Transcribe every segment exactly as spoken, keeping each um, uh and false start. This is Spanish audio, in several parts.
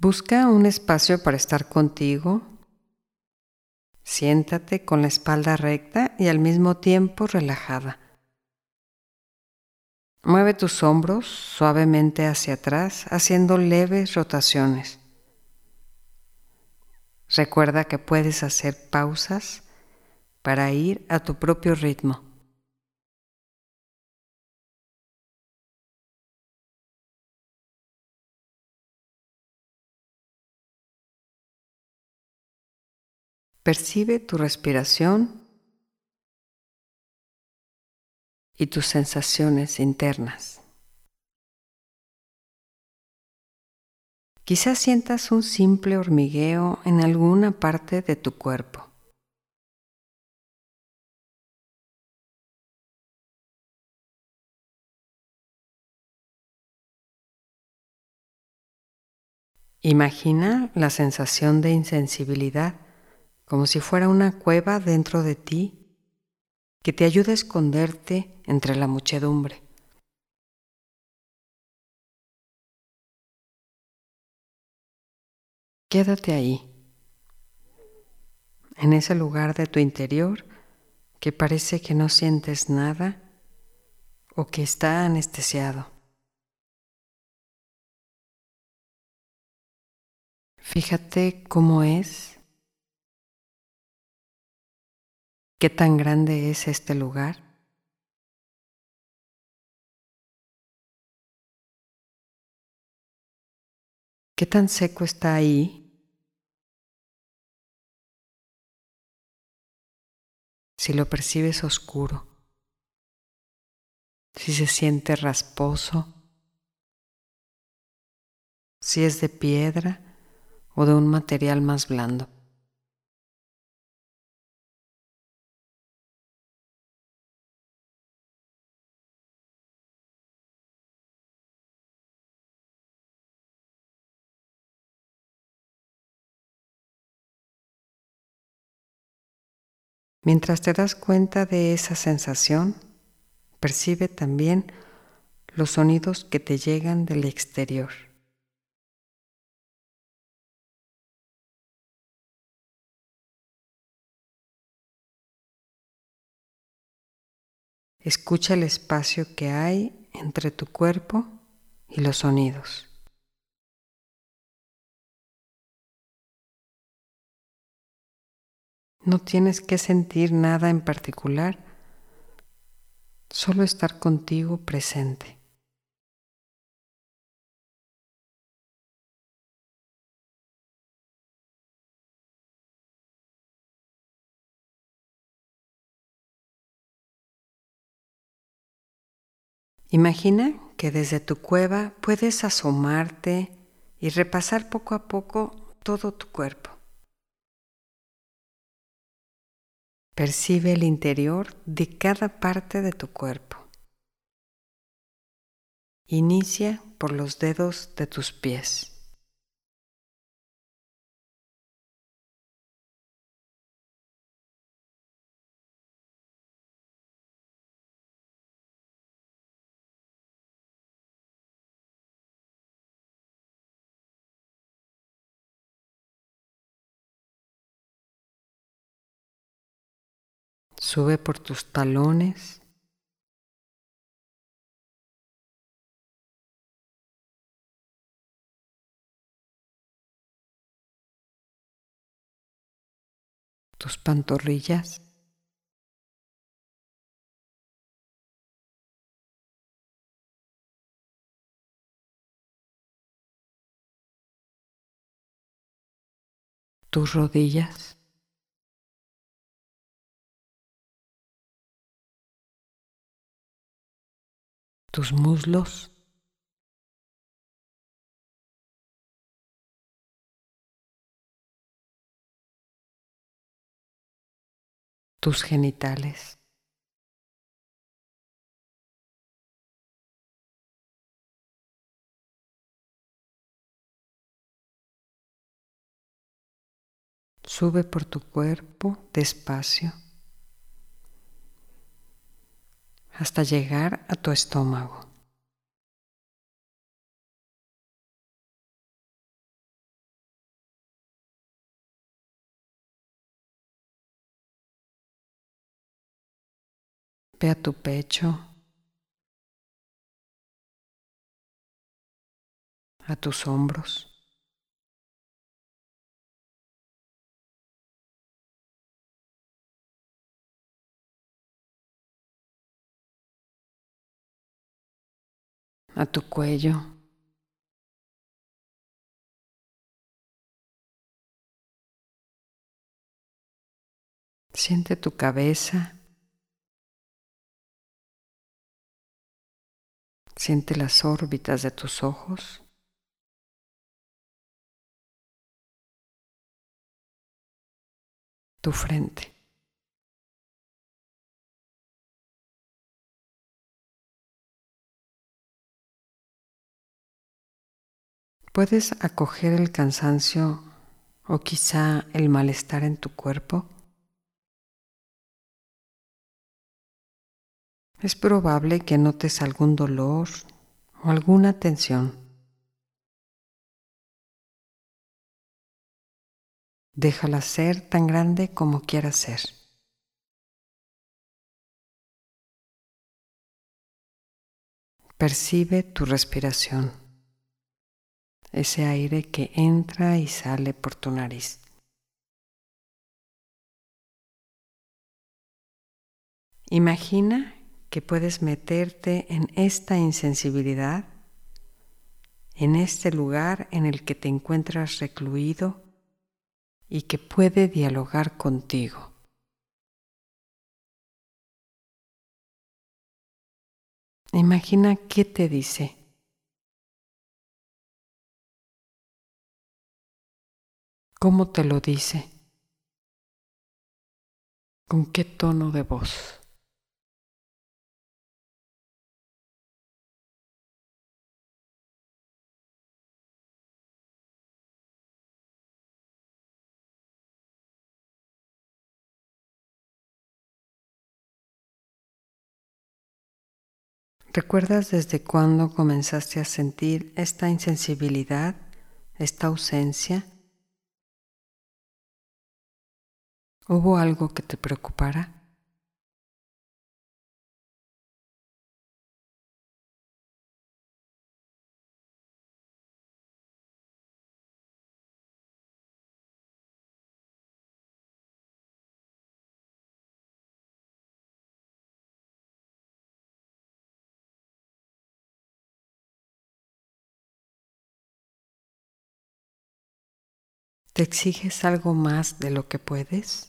Busca un espacio para estar contigo. Siéntate con la espalda recta y al mismo tiempo relajada. Mueve tus hombros suavemente hacia atrás, haciendo leves rotaciones. Recuerda que puedes hacer pausas para ir a tu propio ritmo. Percibe tu respiración y tus sensaciones internas. Quizás sientas un simple hormigueo en alguna parte de tu cuerpo. Imagina la sensación de insensibilidad como si fuera una cueva dentro de ti que te ayuda a esconderte entre la muchedumbre. Quédate ahí, en ese lugar de tu interior que parece que no sientes nada o que está anestesiado. Fíjate cómo es, qué tan grande es este lugar. ¿Qué tan seco está ahí? Si lo percibes oscuro, si se siente rasposo, si es de piedra o de un material más blando. Mientras te das cuenta de esa sensación, percibe también los sonidos que te llegan del exterior. Escucha el espacio que hay entre tu cuerpo y los sonidos. No tienes que sentir nada en particular, solo estar contigo presente. Imagina que desde tu cueva puedes asomarte y repasar poco a poco todo tu cuerpo. Percibe el interior de cada parte de tu cuerpo. Inicia por los dedos de tus pies. Sube por tus talones, tus pantorrillas, tus rodillas, tus muslos, tus genitales. Sube por tu cuerpo despacio hasta llegar a tu estómago. Ve a tu pecho, a tus hombros, a tu cuello. Siente tu cabeza, siente las órbitas de tus ojos, tu frente. ¿Puedes acoger el cansancio o quizá el malestar en tu cuerpo? Es probable que notes algún dolor o alguna tensión. Déjala ser tan grande como quiera ser. Percibe tu respiración, ese aire que entra y sale por tu nariz. Imagina que puedes meterte en esta insensibilidad, en este lugar en el que te encuentras recluido y que puede dialogar contigo. Imagina qué te dice. ¿Cómo te lo dice? ¿Con qué tono de voz? ¿Recuerdas desde cuándo comenzaste a sentir esta insensibilidad, esta ausencia? ¿Hubo algo que te preocupara? ¿Te exiges algo más de lo que puedes?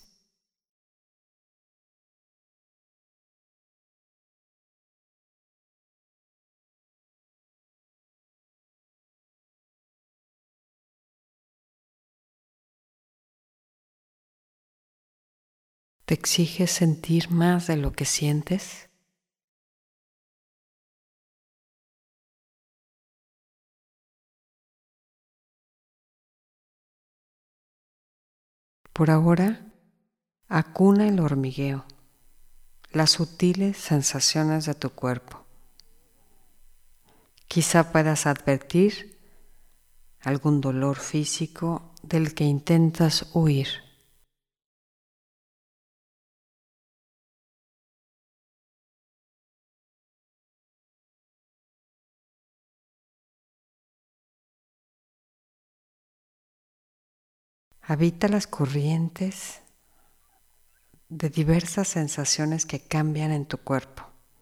¿Te exiges sentir más de lo que sientes? Por ahora, acuna el hormigueo, las sutiles sensaciones de tu cuerpo. Quizá puedas advertir algún dolor físico del que intentas huir. Habita las corrientes de diversas sensaciones que cambian en tu cuerpo.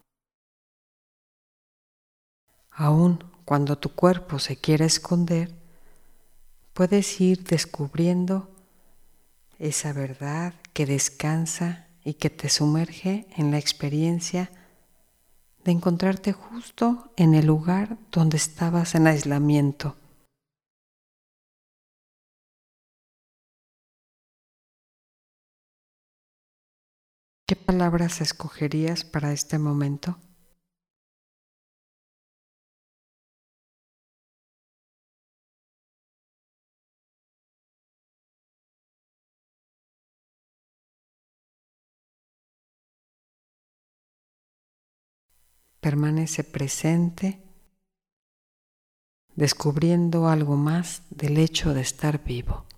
Aun cuando tu cuerpo se quiere esconder, puedes ir descubriendo esa verdad que descansa y que te sumerge en la experiencia de encontrarte justo en el lugar donde estabas en aislamiento. ¿Qué palabras escogerías para este momento? Permanece presente, descubriendo algo más del hecho de estar vivo.